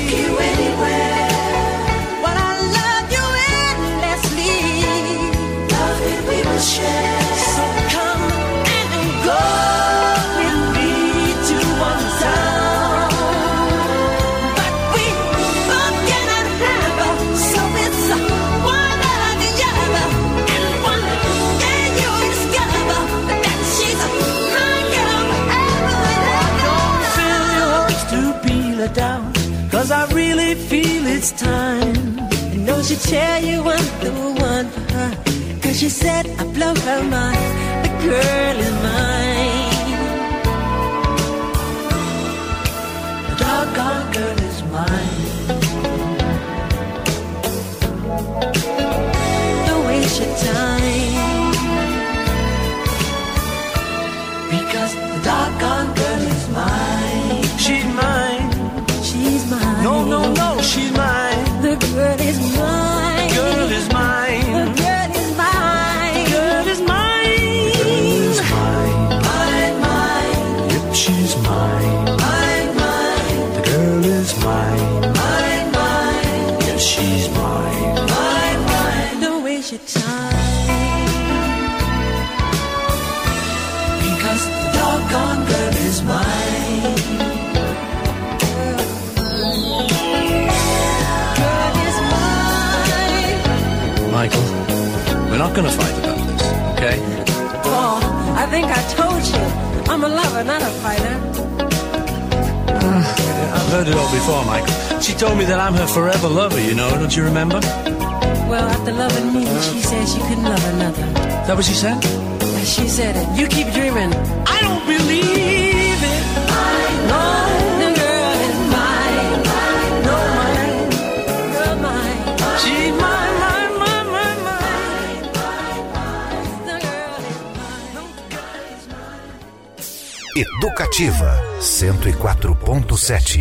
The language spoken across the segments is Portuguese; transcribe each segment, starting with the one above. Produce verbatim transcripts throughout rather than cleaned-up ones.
take you anywhere. What I love you endlessly. Love it we will share. So come and go with me to one town. But we both cannot have her, so it's one or the other. And one day you'll discover that she's my girl forever. Don't fill your hopes to be let down, 'cause I really feel it's time. And no, she tell you I'm the one for her, 'cause she said I blow her mind. The girl is mine. The doggone girl is mine. Don't waste your time, because the doggone girl is mine. She's mine. She's mine. No, no, no, she's mine. The girl is mine. Girl is mine. The girl is mine. Girl is mine. Girl is mine. Mine, mine. Yep, she's mine. Mine, mine. The girl is mine. Mine, mine. Yes, she's mine. Mine, mine. Don't waste your time, because the doggone girl is mine. Michael, we're not going to fight about this, okay? Oh, I think I told you. I'm a lover, not a fighter. Uh, I've heard it all before, Michael. She told me that I'm her forever lover, you know, don't you remember? Well, after loving me, she said she couldn't love another. Is that what she said? She said it. You keep dreaming. I don't believe it. I know the girl is mine. No, mine. Girl, mine. She's mine, mine, mine, mine, mine. The girl is mine. The girl is mine. Educativa cento e quatro ponto sete.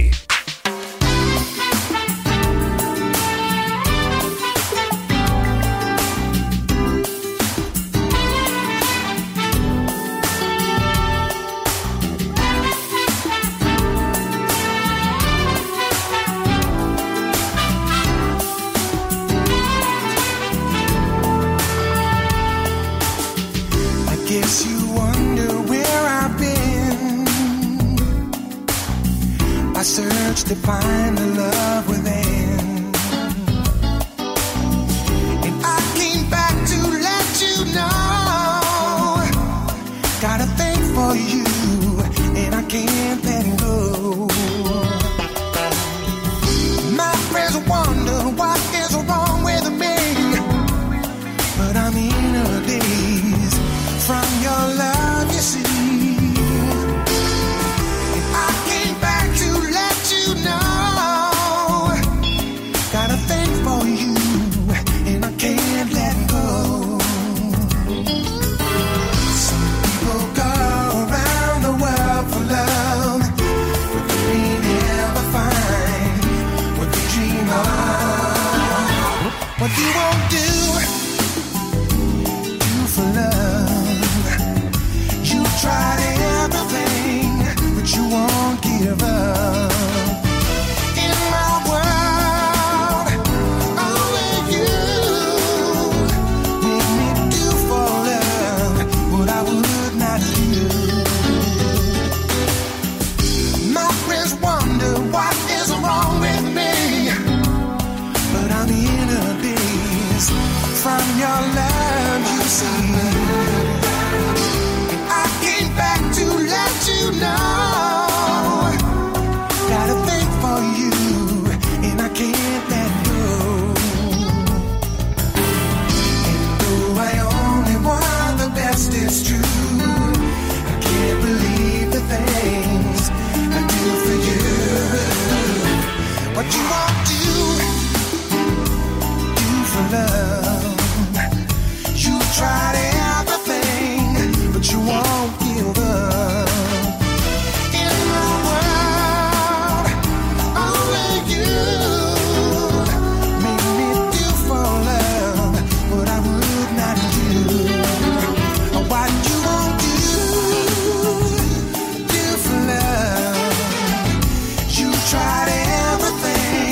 To find the love within, and I came back to let you know. Got a thing for you, and I can't let it go. My friends wonder what is wrong with me, but I'm in a daze from your love, you see. What you won't do, do for love. You tried everything, but you won't give up. In my world, only you make me do for love what I would not do. My friends wonder what is wrong with me, but I'm in a daze from your love, you see. And I came back to let you know. Got a thing for you, and I can't let go. And though I only want the best, it's true. I can't believe the things I do for you. What you won't do, for love. You tried everything, but you won't give up. In my world, only you make me do for love what I would not do. What you won't do, do for love. You tried everything,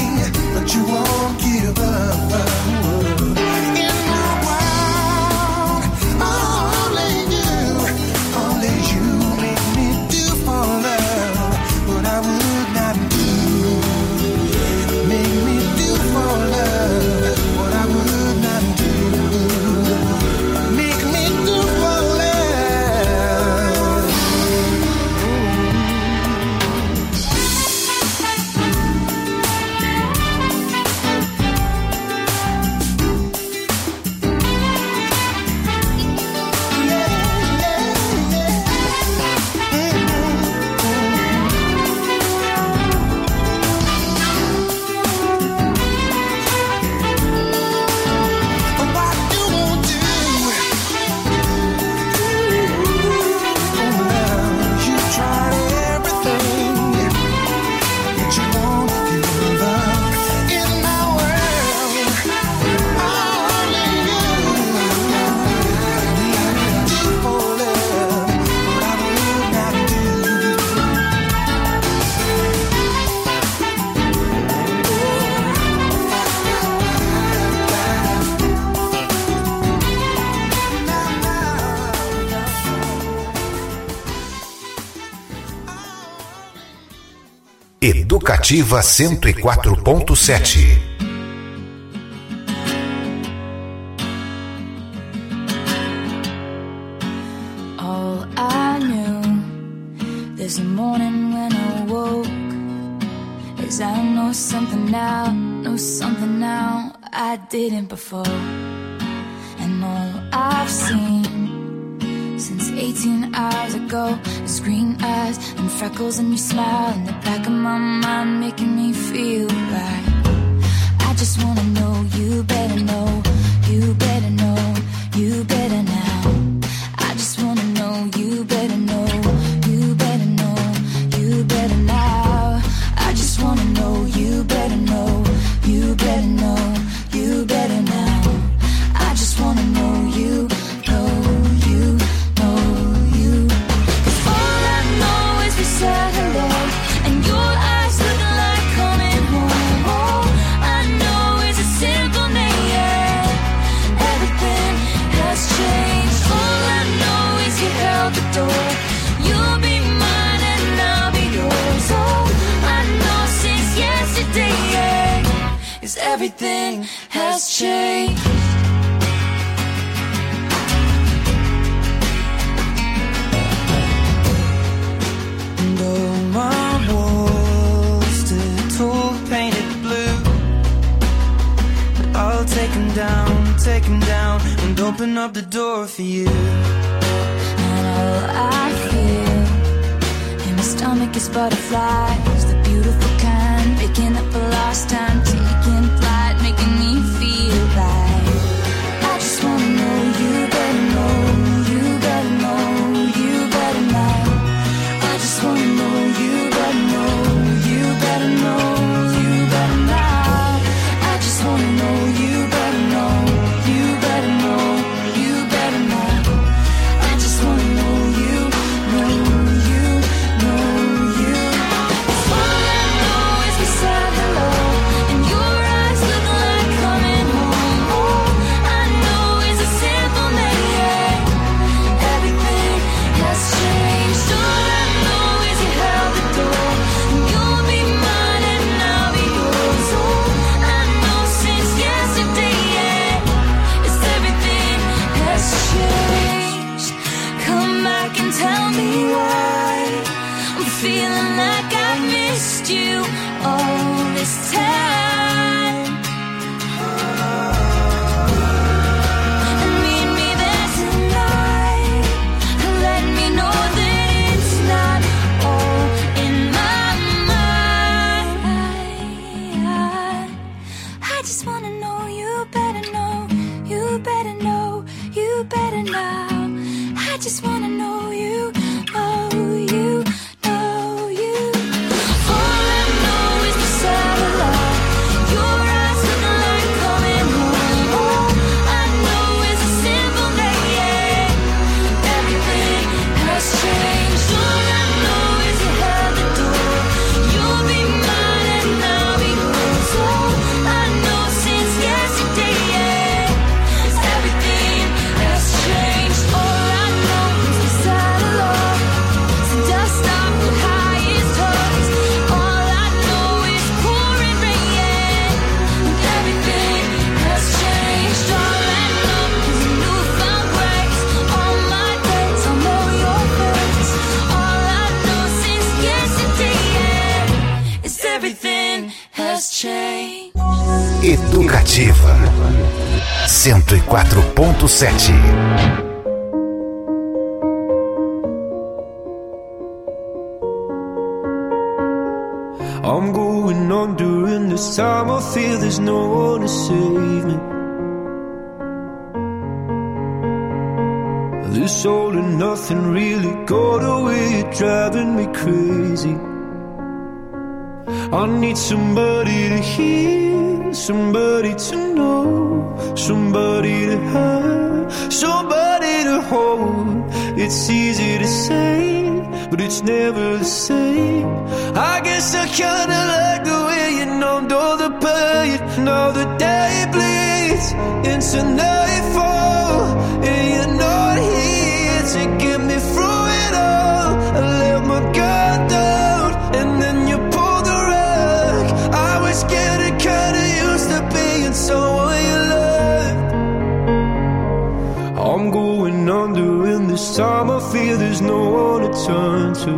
Educativa cento e quatro ponto sete. All I knew this morning when I woke is I know something now, know something now I didn't before. And all I've seen since eighteen hours ago is green eyes and freckles and your smile in the back of my mind making me feel right. I just wanna know you better know, you better know, you better now. I just wanna know you better know, you better know, you better now. I just wanna know you better know, you better know, you better now. I just wanna know you, know you, know you. 'Cause all I know is we said hello and your eyes looking like coming home. All I know is a simple name, yeah. Everything has changed. All I know is you held the door. You'll be mine and I'll be yours. All I know since yesterday, yeah, is everything has changed. Take him down, take him down, and open up the door for you. And all I feel in my stomach is butterflies, the beautiful kind, picking up a lost time, taking flight, making me feel right. I just wanna know you better know, you better know, you better know. I just wanna know you better know, you better know, you better know. I just wanna know you. Educativa cento e quatro ponto sete. I'm going on during this time. I feel there's no one to save me. This all and nothing really got away, you're driving me crazy. I need somebody to hear, somebody to know, somebody to have, somebody to hold. It's easy to say, but it's never the same. I guess I kinda like the way you numbed all the pain. Now the day bleeds into nightfall, and you're not here to get me through it all. I let my guard down, and then you pulled the rug. getting kinda used to being someone you loved. I'm going under, and this time I feel there's no one to turn to.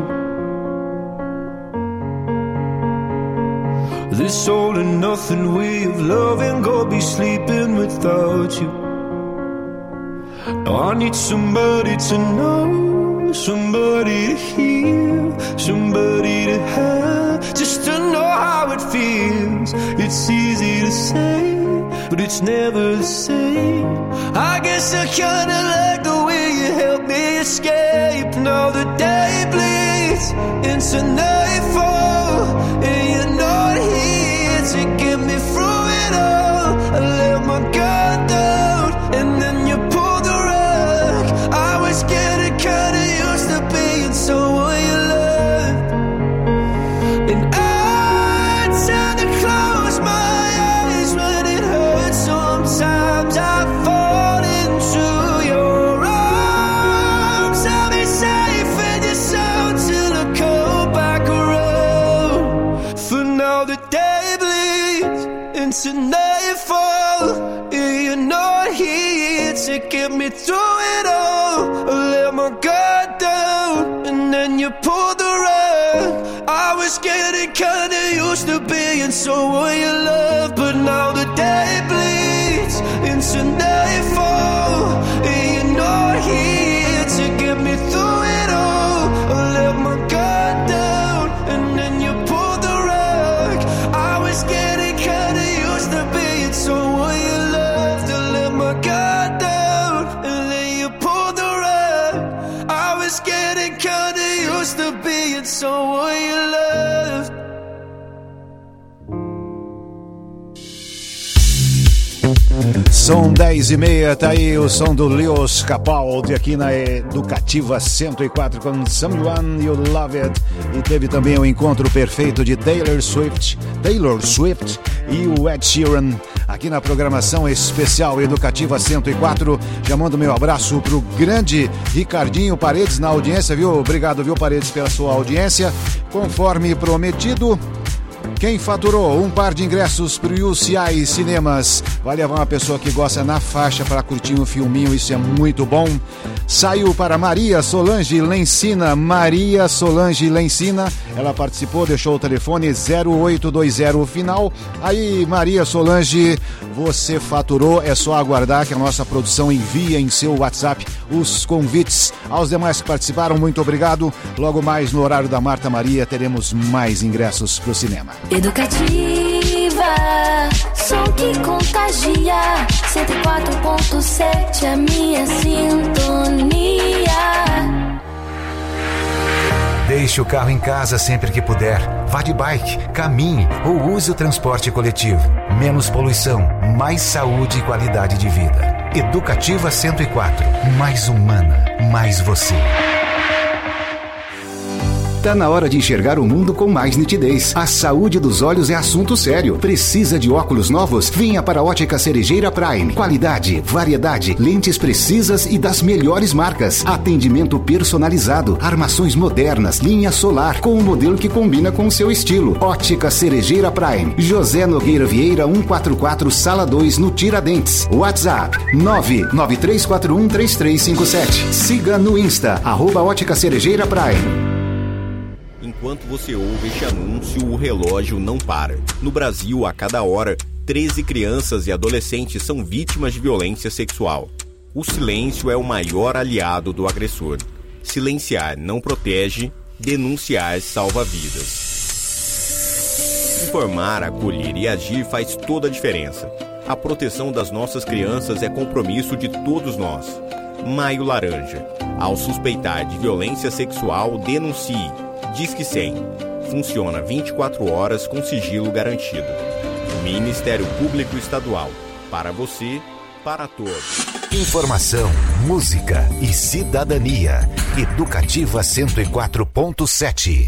This all and nothing way of loving, go be sleeping without you. Now I need somebody to know, somebody to hear, somebody to have, just to know how it feels. It's easy to say, but it's never the same. I guess I kinda like the way you help me escape. Now the day bleeds into nightfall, and you're not here to get me through it all. I let my guard down, and then you pulled the rug. I was getting kinda used to being someone you loved, and I tend to close my eyes when it hurts. Sometimes I fall into your arms. I'll be safe in your soul till I come back around. For now the day bleeds into nightfall, and you're not here to get me through it all. I let my guard down, and then you pulled the rug. I was getting kinda used to being someone you love, but now the day bleeds into nightfall, and you're not here to get me through it all. I let my guard down, and then you pulled the rug. I was getting kinda used to being someone you loved. I let my guard down, and then you pulled the rug. I was getting kinda used to being someone you loved. São dez e meia, tá aí o som do Lewis Capaldi aqui na Educativa cento e quatro com Someone You Love It. E teve também o encontro perfeito de Taylor Swift, Taylor Swift e o Ed Sheeran aqui na programação especial Educativa cento e quatro. Já mando meu abraço pro grande Ricardinho Paredes na audiência, viu? Obrigado, viu, Paredes, pela sua audiência. Conforme prometido, quem faturou um par de ingressos para o U C I Cinemas vai levar uma pessoa que gosta na faixa para curtir um filminho, isso é muito bom. Saiu para Maria Solange Lencina. Maria Solange Lencina, ela participou, deixou o telefone zero oito dois zero final. Aí, Maria Solange, você faturou, é só aguardar que a nossa produção envia em seu WhatsApp os convites. Aos demais que participaram, muito obrigado. Logo mais no horário da Marta Maria teremos mais ingressos para o cinema. Educativa, som que contagia, cento e quatro ponto sete, a minha sintonia. Deixe o carro em casa sempre que puder. Vá de bike, caminhe ou use o transporte coletivo. Menos poluição, mais saúde e qualidade de vida. Educativa cento e quatro, mais humana, mais você. Tá na hora de enxergar o mundo com mais nitidez. A saúde dos olhos é assunto sério. Precisa de óculos novos? Venha para a Ótica Cerejeira Prime. Qualidade, variedade, lentes precisas e das melhores marcas. Atendimento personalizado, armações modernas, linha solar, com um modelo que combina com o seu estilo. Ótica Cerejeira Prime. José Nogueira Vieira, cento e quarenta e quatro, Sala dois, no Tiradentes. WhatsApp nove nove três quatro um três três cinco sete. Siga no Insta, arroba Ótica Cerejeira Prime. Enquanto você ouve este anúncio, o relógio não para. No Brasil, a cada hora, treze crianças e adolescentes são vítimas de violência sexual. O silêncio é o maior aliado do agressor. Silenciar não protege, denunciar salva vidas. Informar, acolher e agir faz toda a diferença. A proteção das nossas crianças é compromisso de todos nós. Maio Laranja. Ao suspeitar de violência sexual, denuncie. Disque cem. Funciona vinte e quatro horas com sigilo garantido. Ministério Público Estadual. Para você, para todos. Informação, música e cidadania. Educativa cento e quatro ponto sete.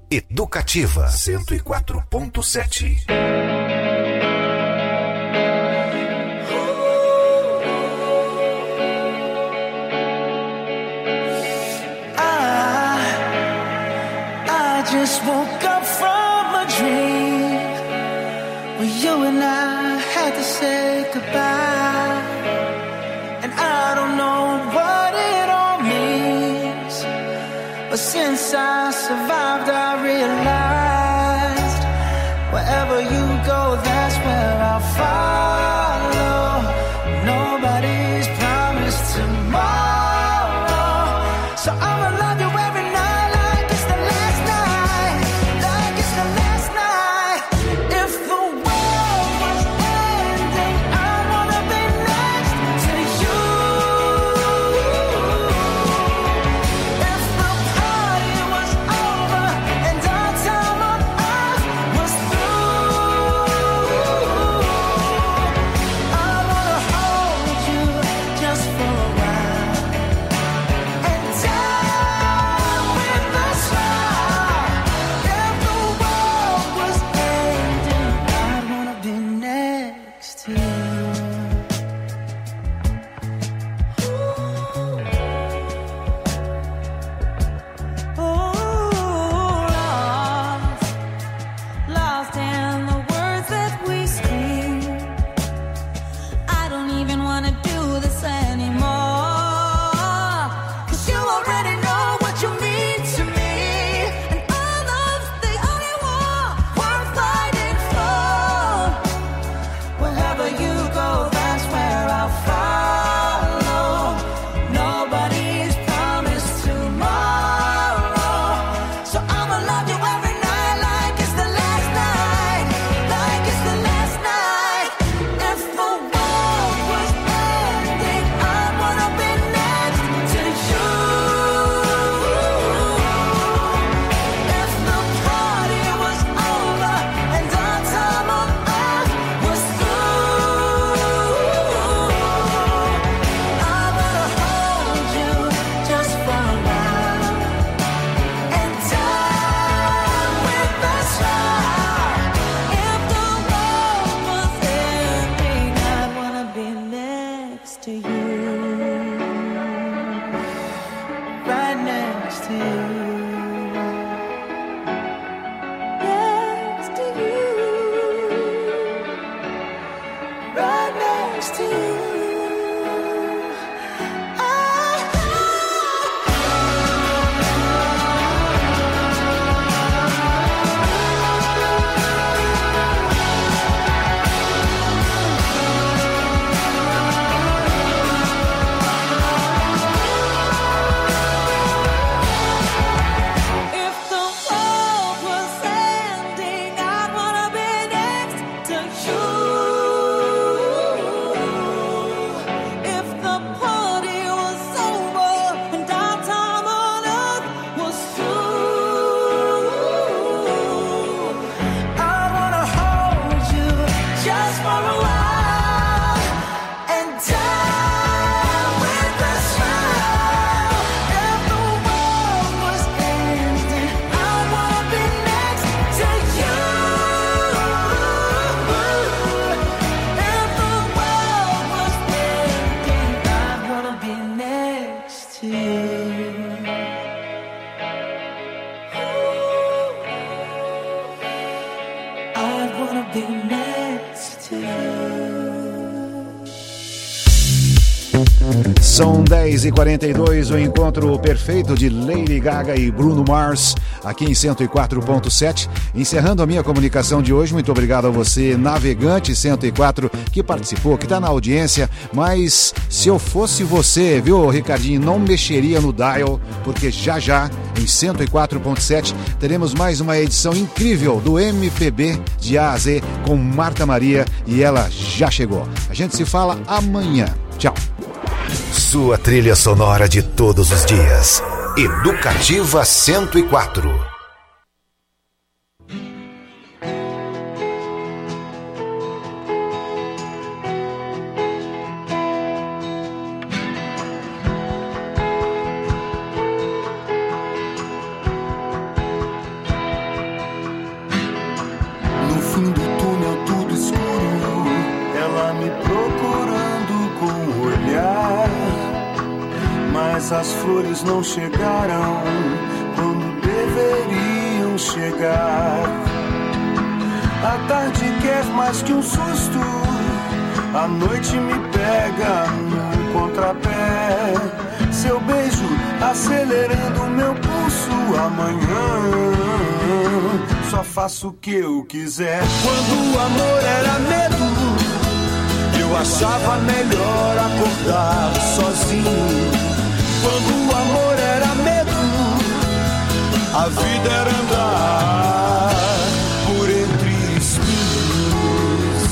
Educativa cento e quatro ponto sete. Just woke up from a dream where you and I had to say goodbye, and I don't know what it all means, but since I survived I realized wherever you go, that's where I'll follow. Nobody's promised tomorrow, so I'ma love you every night. São dez e quarenta e dois, o encontro perfeito de Lady Gaga e Bruno Mars, aqui em cento e quatro ponto sete. Encerrando a minha comunicação de hoje, muito obrigado a você, navegante cento e quatro, que participou, que está na audiência. Mas se eu fosse você, viu, Ricardinho, não mexeria no dial, porque já já, em cento e quatro ponto sete, teremos mais uma edição incrível do M P B de A a Z com Marta Maria, e ela já chegou. A gente se fala amanhã. Tchau. Sua trilha sonora de todos os dias. Educativa cento e quatro. as flores não chegaram quando deveriam chegar. A tarde quer mais que um susto, a noite me pega no contrapé. Seu beijo acelerando meu pulso. Amanhã só faço o que eu quiser. Quando o amor era medo, eu achava melhor acordar sozinho. Quando o amor era medo, a vida era andar por entre espinhos.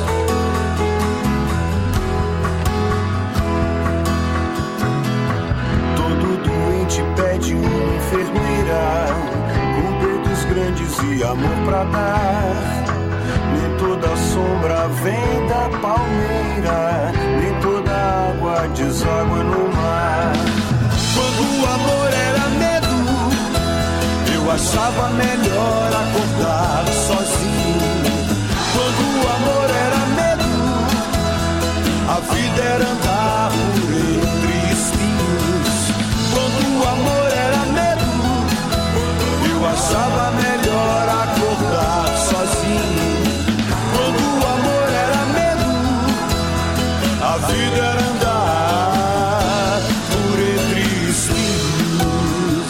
Todo doente pede uma enfermeira com dedos grandes e amor pra dar. Nem toda sombra vem da palmeira, nem toda água deságua no mar. Quando o amor era medo, eu achava melhor acordar sozinho. Quando o amor era medo, a vida era andar por entre espinhos. Quando o amor era medo, eu achava melhor acordar sozinho. Quando o amor era medo, a vida era andar por entre espinhos.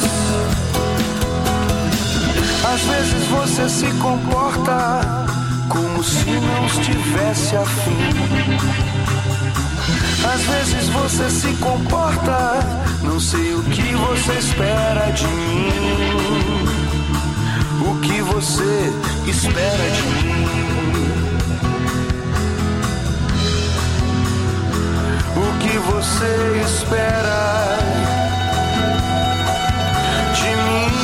Às vezes você se comporta como se não estivesse afim. Às vezes você se comporta, não sei o que você espera de mim. O que você espera de mim? O que você espera de mim?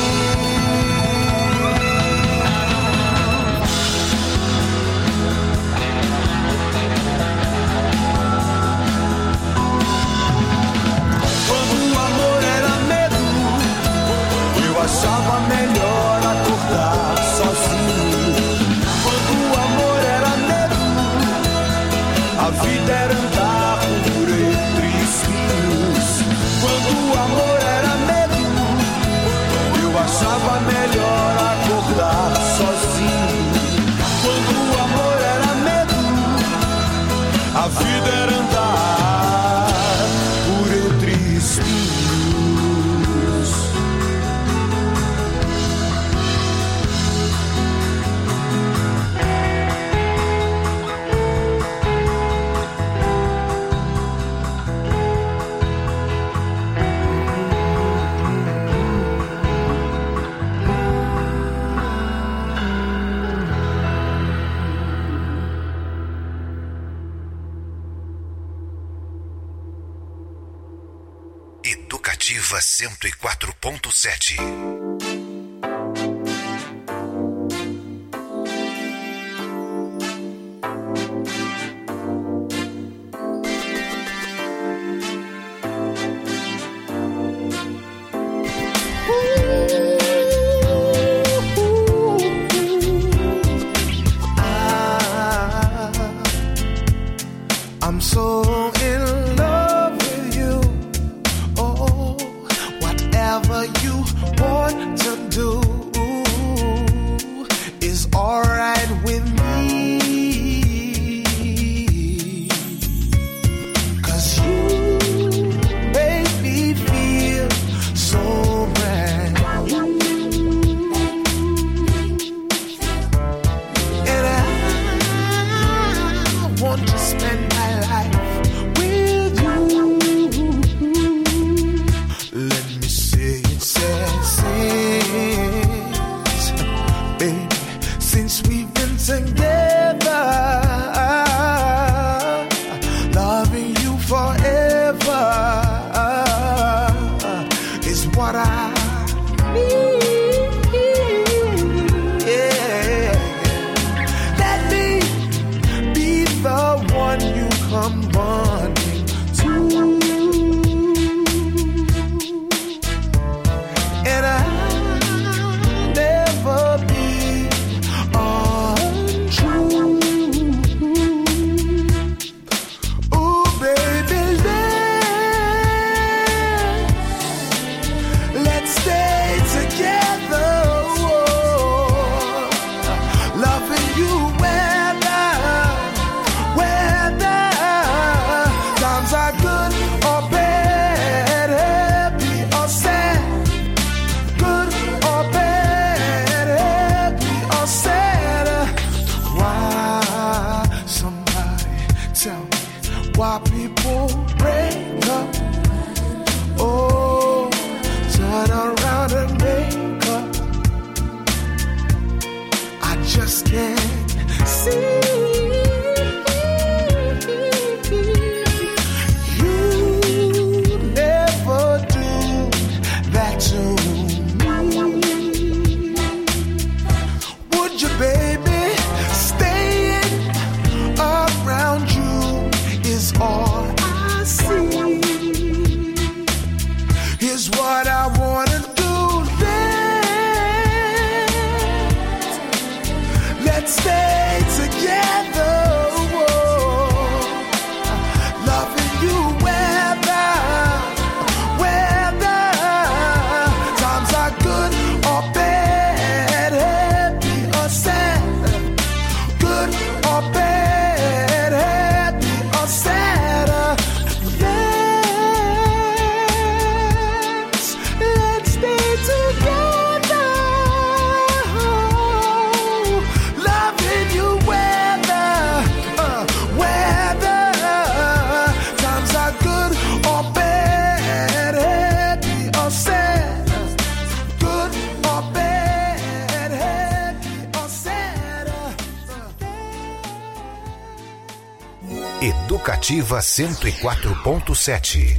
Quando o amor era medo, eu achava melhor acordar sozinho. Quando o amor era medo, a vida era andar por entre espinhos. Quando o amor era medo, eu achava melhor acordar sozinho. Quando o amor era medo, a vida era andar por entre espinhos. Educativa cento e quatro ponto sete. I'm so in love with you. Oh, whatever you want to do is alright with me. 'Cause you make me feel so brand new. And I want to spend my life with you. Let me say it says it, baby, since we've been together, loving you forever is what I need. Yeah, let me be the one you come running to. And I'll never be untrue. Ooh, baby, let's to me. Would you, baby, staying around you is all I see. Is what I wanna do. Let's, let's stay together. Educativa cento e quatro ponto sete.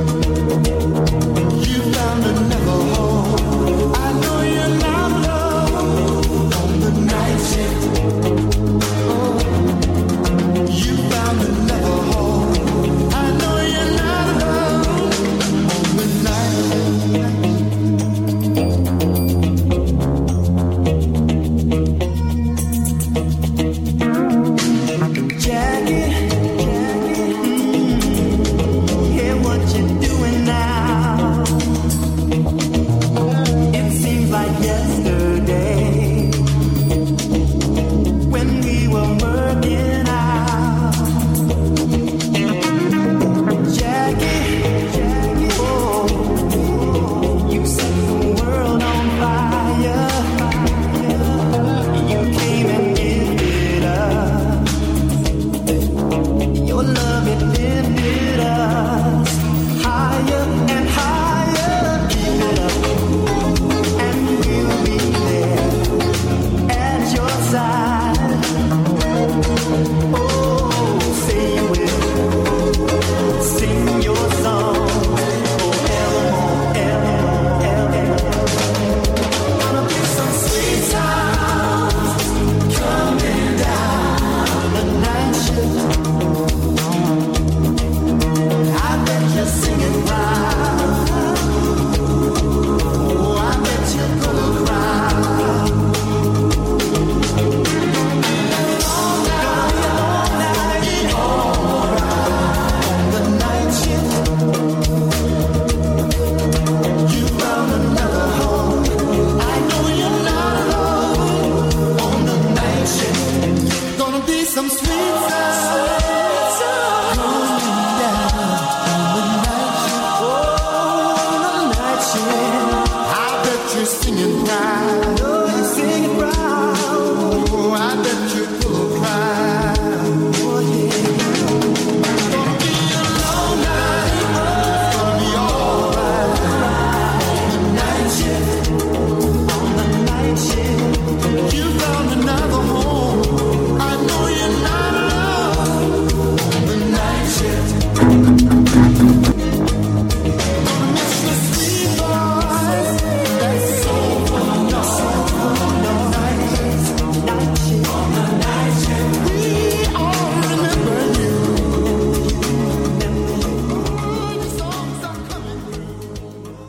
I know you're not alone.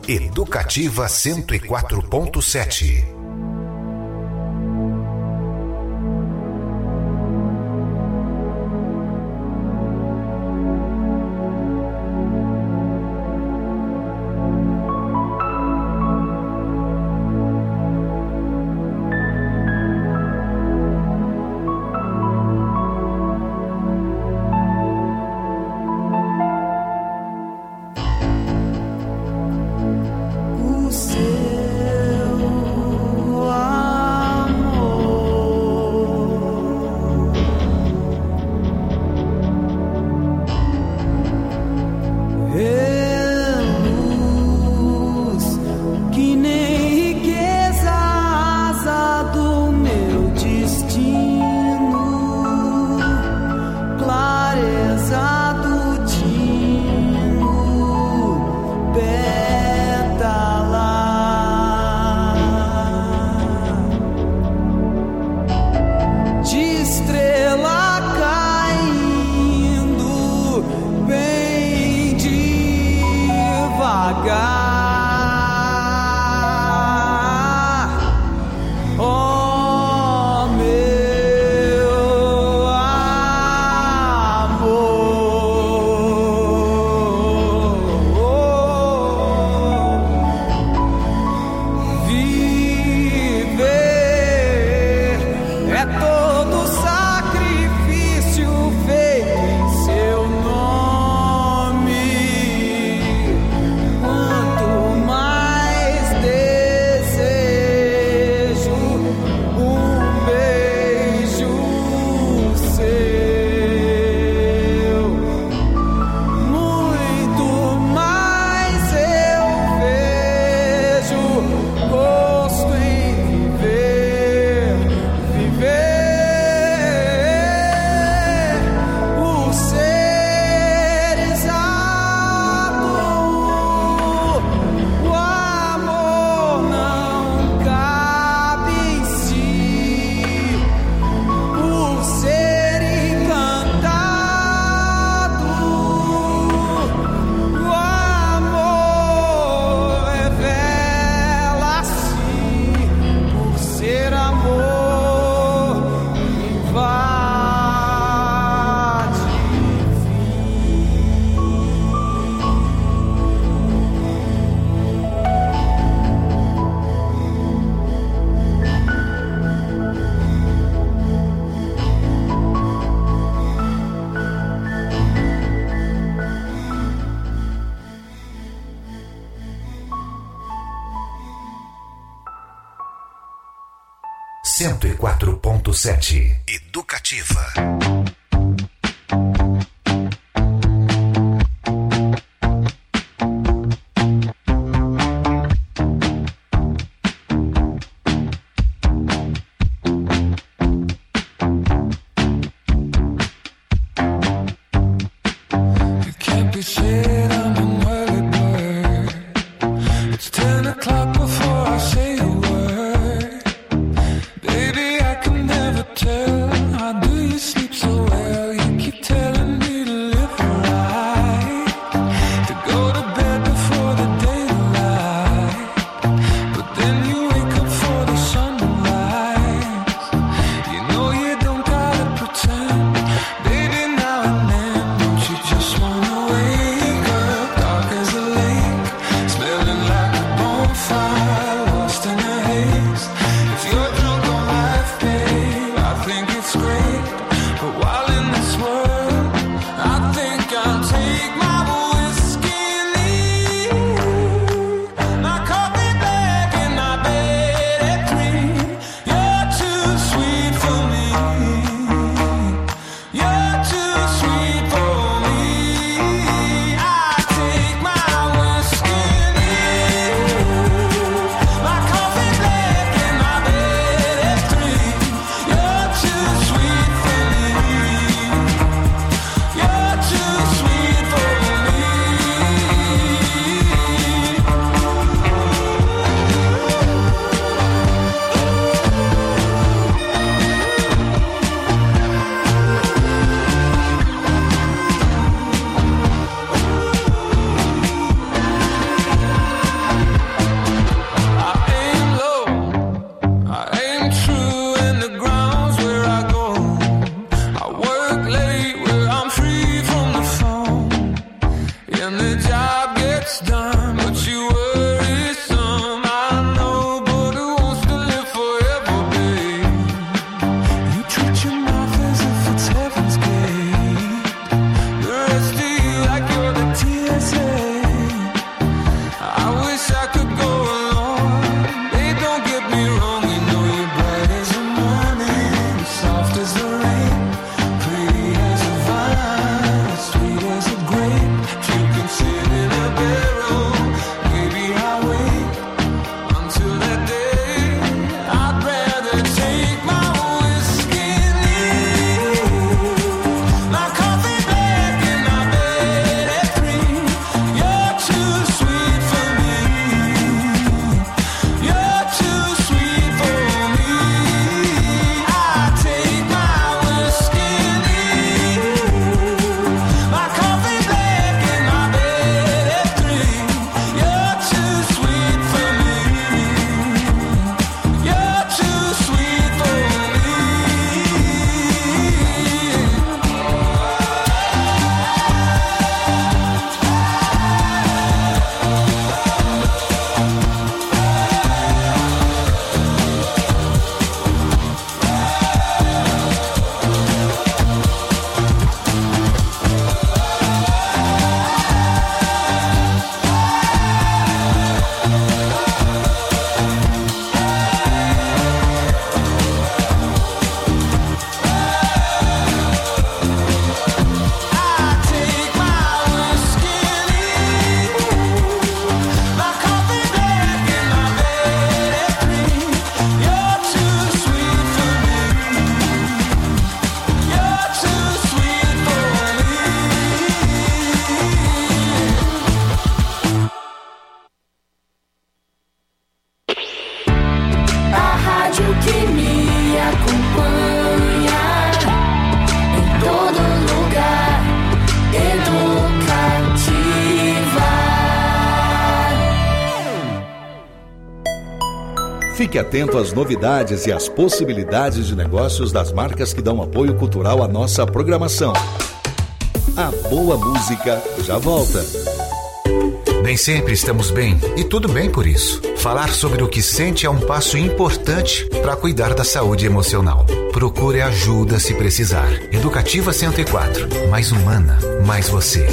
Educativa cento e quatro ponto sete. cento e quatro ponto sete. Educativa. Sleep so Fique atento às novidades e às possibilidades de negócios das marcas que dão apoio cultural à nossa programação. A boa música já volta. Nem sempre estamos bem, e tudo bem por isso. Falar sobre o que sente é um passo importante para cuidar da saúde emocional. Procure ajuda se precisar. Educativa cento e quatro. Mais humana, mais você.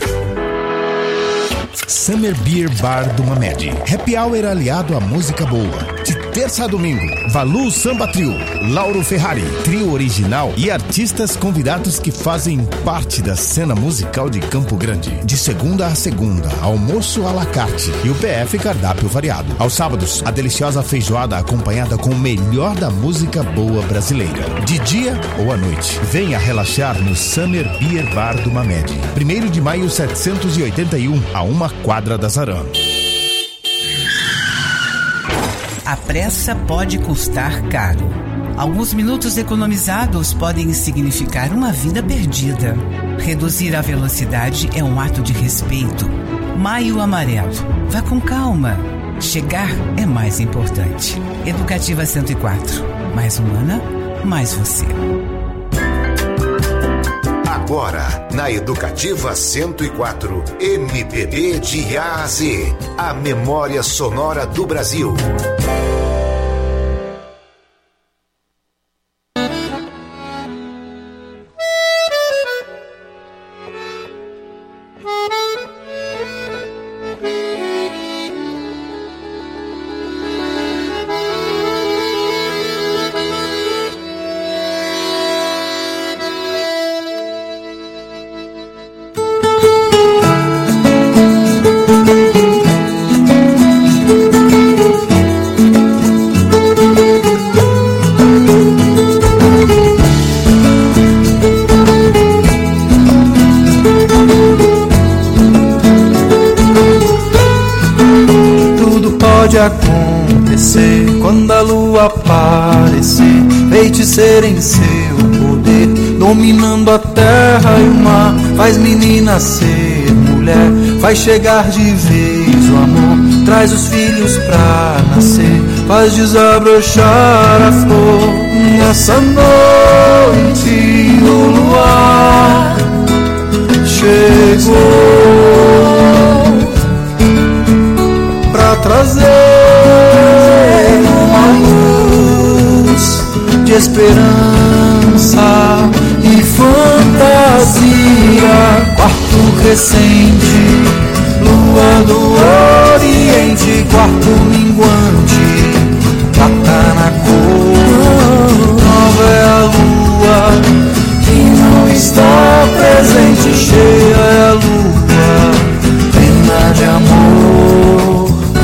Summer Beer Bar do Mamed. Happy Hour aliado à música boa. De terça a domingo, Valu Samba Trio, Lauro Ferrari, trio original e artistas convidados que fazem parte da cena musical de Campo Grande. De segunda a segunda, almoço à la carte e o P F cardápio variado. Aos sábados, a deliciosa feijoada acompanhada com o melhor da música boa brasileira. De dia ou à noite, venha relaxar no Summer Beer Bar do Mamed. primeiro de maio setecentos e oitenta e um, a uma quadra da Zaran. A pressa pode custar caro. Alguns minutos economizados podem significar uma vida perdida. Reduzir a velocidade é um ato de respeito. Maio Amarelo. Vá com calma. Chegar é mais importante. Educativa cento e quatro. Mais humana, mais você. Agora, na Educativa cento e quatro, M P B de A a Z, a memória sonora do Brasil. Acontecer quando a lua aparecer, feiticeira em seu poder, dominando a terra e o mar, faz menina ser mulher, faz chegar de vez o amor, traz os filhos pra nascer, faz desabrochar a flor. Nessa noite o luar chegou pra trazer uma luz de esperança e fantasia. Quarto crescente, lua do oriente, quarto minguante, prata na cor. Nova é a lua que não está presente, cheia é a lua plena de amor.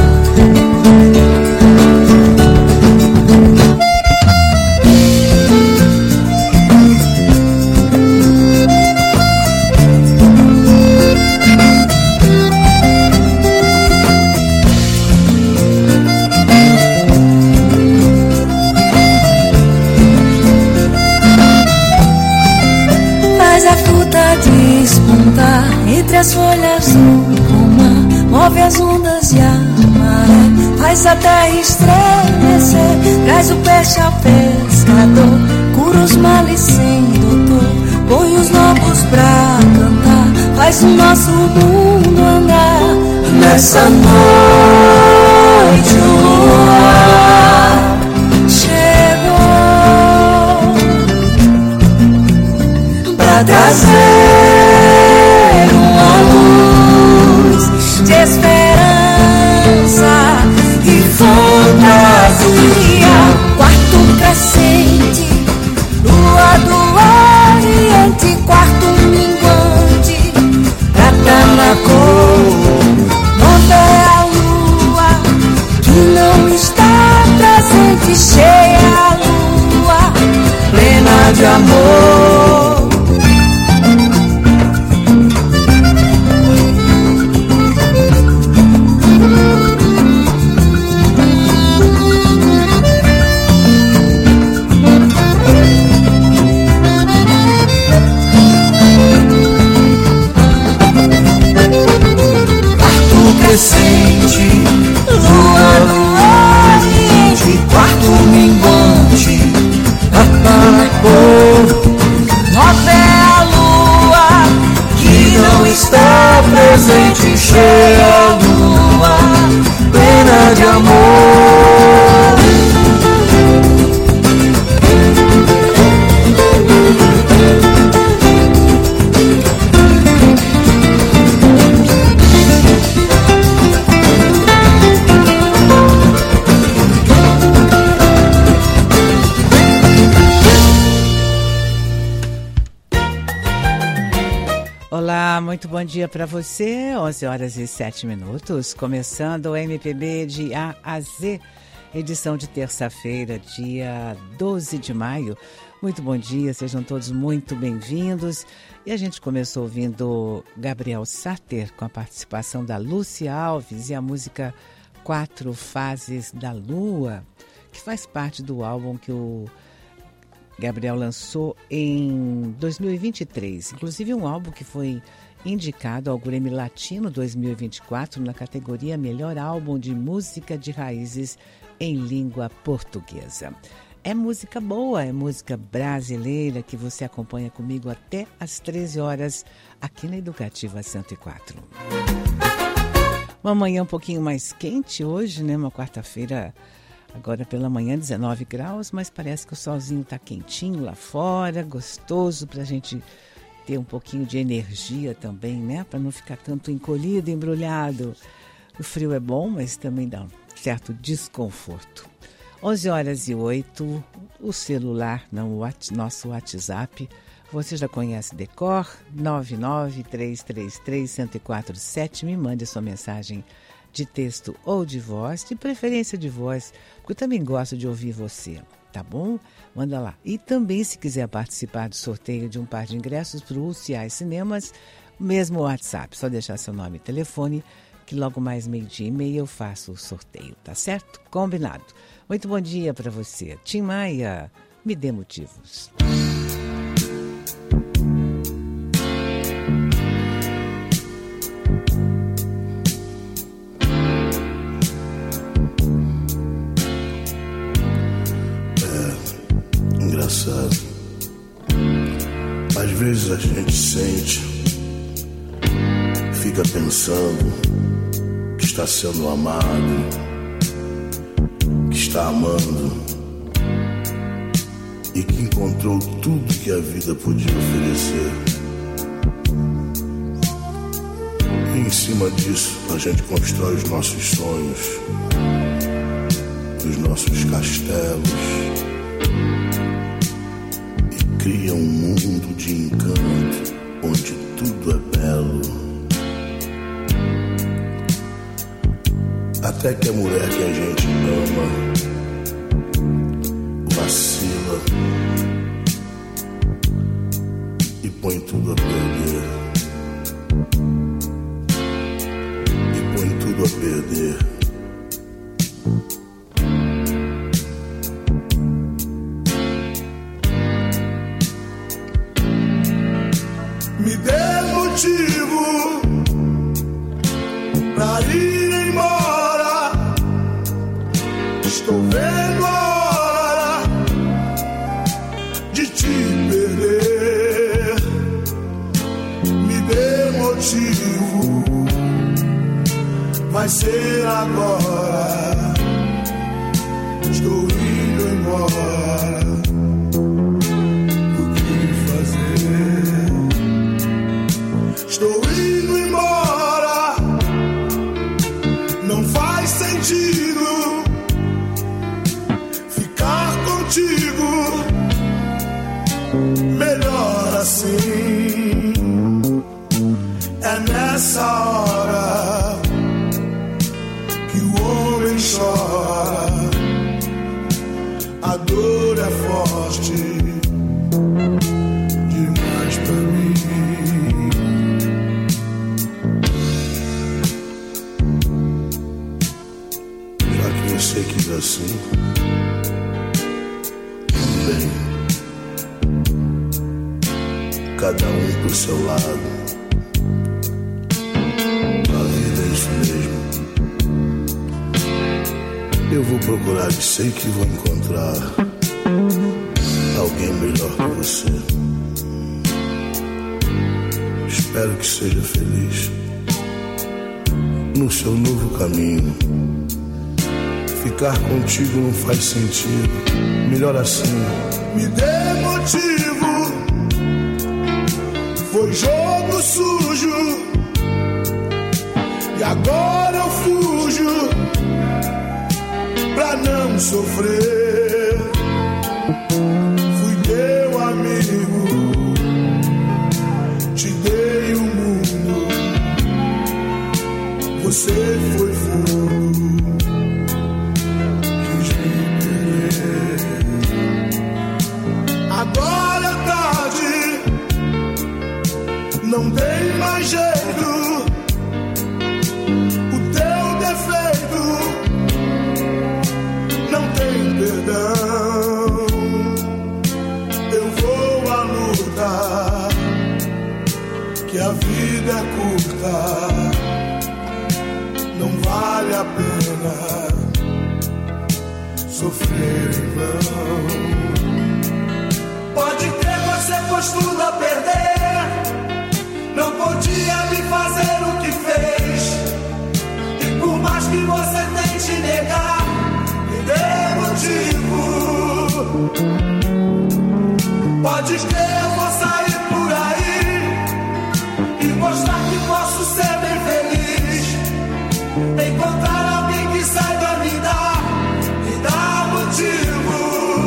Entre as folhas do pomar, move as ondas e a maré, faz a terra estremecer, traz o peixe ao pescador, cura os males sem doutor, põe os lobos pra cantar, faz o nosso mundo andar. Nessa noite o luar chegou pra trazer de esperança e fantasia. Quarto crescente, lua do oriente, quarto minguante, prata na cor. Nova é a lua que não está presente, cheia a lua plena de amor. Crescente, lua do oriente, noite cheia, lua plena de amor. Olá, muito bom dia para você, onze horas e sete minutos, começando o M P B de A a Z, edição de terça-feira, dia doze de maio. Muito bom dia, sejam todos muito bem-vindos. E a gente começou ouvindo Gabriel Sater com a participação da Lúcia Alves e a música Quatro Fases da Lua, que faz parte do álbum que o Gabriel lançou em dois mil e vinte e três, inclusive um álbum que foi indicado ao Grammy Latino dois mil e vinte e quatro na categoria Melhor Álbum de Música de Raízes em Língua Portuguesa. É música boa, é música brasileira que você acompanha comigo até às treze horas aqui na Educativa cento e quatro. Uma manhã um pouquinho mais quente hoje, né? Uma quarta-feira. Agora pela manhã, dezenove graus, mas parece que o solzinho está quentinho lá fora, gostoso para a gente ter um pouquinho de energia também, né? Para não ficar tanto encolhido, embrulhado. O frio é bom, mas também dá um certo desconforto. onze horas e oito, o celular, não, o nosso WhatsApp, você já conhece decor, nove nove três três três um zero quatro sete, me mande sua mensagem de texto ou de voz, de preferência de voz, porque eu também gosto de ouvir você, tá bom? Manda lá. E também, se quiser participar do sorteio de um par de ingressos para o U C I Cinemas, mesmo WhatsApp, só deixar seu nome e telefone, que logo mais meio-dia e meia eu faço o sorteio, tá certo? Combinado. Muito bom dia para você. Tim Maia, me dê motivos. Às vezes a gente sente, fica pensando que está sendo amado, que está amando e que encontrou tudo que a vida podia oferecer. E em cima disso a gente constrói os nossos sonhos, os nossos castelos, cria um mundo de encanto onde tudo é belo. Até que a mulher que a gente ama vacila e põe tudo a perder. E põe tudo a perder. Me dê motivo pra ir embora. Estou vendo a hora de te perder. Me dê motivo, vai ser agora. Estou indo embora. O que fazer? Estou indo embora. Não faz sentido ficar contigo. Melhor assim. É nessa hora que o homem chora. A dor é forte demais pra mim. Você quis assim, bem, cada um pro seu lado. A vida é isso mesmo. Eu vou procurar e sei que vou encontrar alguém melhor que você. Espero que seja feliz. no seu novo caminho. Ficar contigo não faz sentido, melhor assim. Me dê motivo, foi jogo sujo, e agora eu fujo pra não sofrer. Fui teu amigo, te dei o mundo, você foi fogo, quis me perder. Agora é tarde, não tem mais jeito. O teu defeito não tem perdão. Eu vou à luta, que a vida é curta, não vale a pena sofrer em vão. Pode crer, você pôs tudo a perder, não podia me fazer o que fez, e por mais que você tente negar, me dê motivo. Pode crer, eu vou sair por aí e mostrar que posso ser bem feliz. Encontrar alguém que saiba me dar, me dá motivo.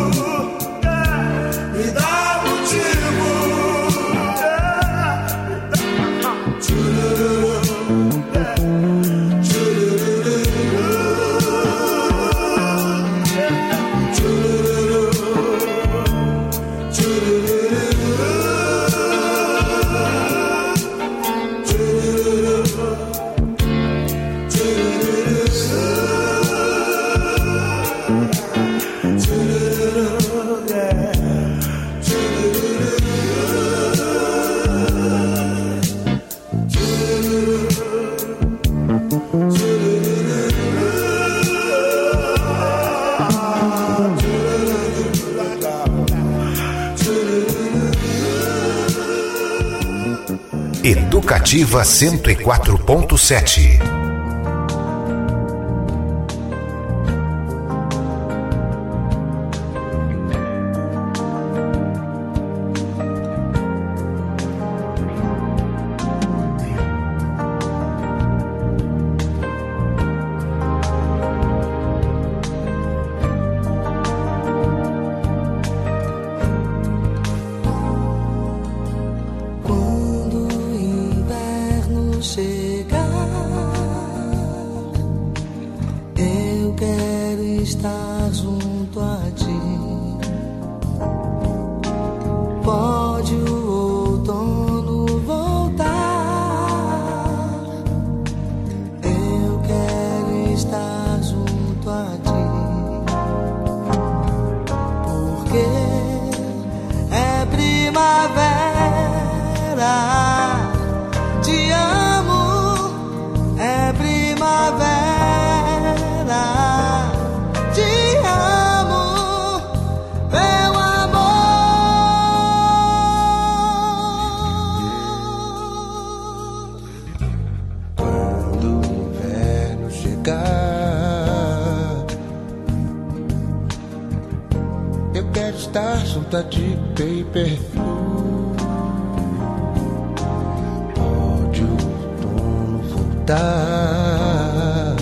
Me dá motivo. Educativa cento e quatro ponto sete. De pay-per-view, pode o outono voltar.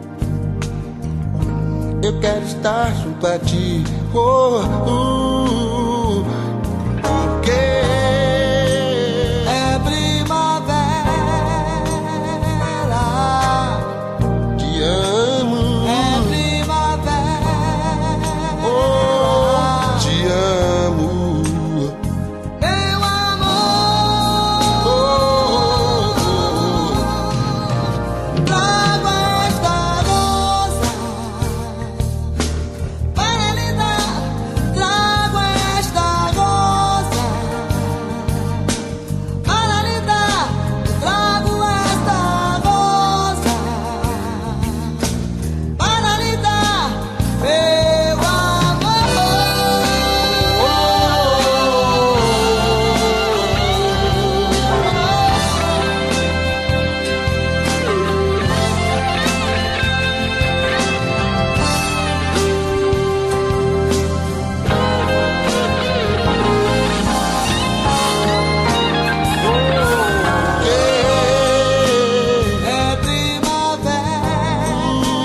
Eu quero estar junto a ti. Oh, uh.